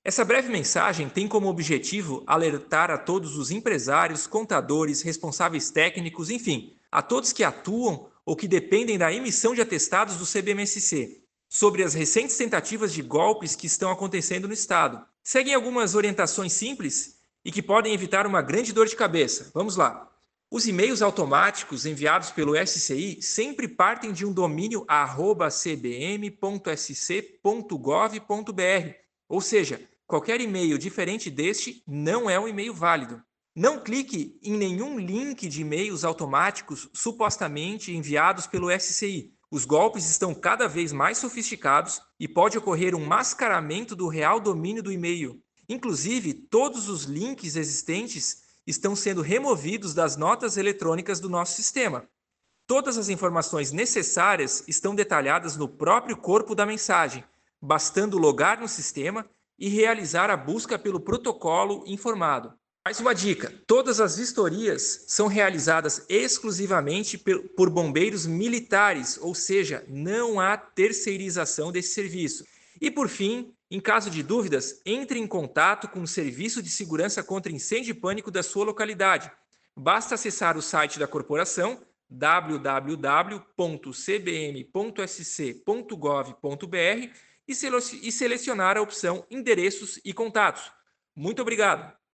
Essa breve mensagem tem como objetivo alertar a todos os empresários, contadores, responsáveis técnicos, enfim, a todos que atuam ou que dependem da emissão de atestados do CBMSC, sobre as recentes tentativas de golpes que estão acontecendo no Estado. Seguem algumas orientações simples e que podem evitar uma grande dor de cabeça. Vamos lá. Os e-mails automáticos enviados pelo SCI sempre partem de um domínio cbm.sc.gov.br, ou seja, qualquer e-mail diferente deste não é um e-mail válido. Não clique em nenhum link de e-mails automáticos supostamente enviados pelo SCI. Os golpes estão cada vez mais sofisticados e pode ocorrer um mascaramento do real domínio do e-mail. Inclusive, todos os links existentes estão sendo removidos das notas eletrônicas do nosso sistema. Todas as informações necessárias estão detalhadas no próprio corpo da mensagem, bastando logar no sistema e realizar a busca pelo protocolo informado. Mais uma dica: todas as vistorias são realizadas exclusivamente por bombeiros militares, ou seja, não há terceirização desse serviço. E por fim, em caso de dúvidas, entre em contato com o Serviço de Segurança contra Incêndio e Pânico da sua localidade. Basta acessar o site da corporação www.cbm.sc.gov.br e selecionar a opção Endereços e Contatos. Muito obrigado!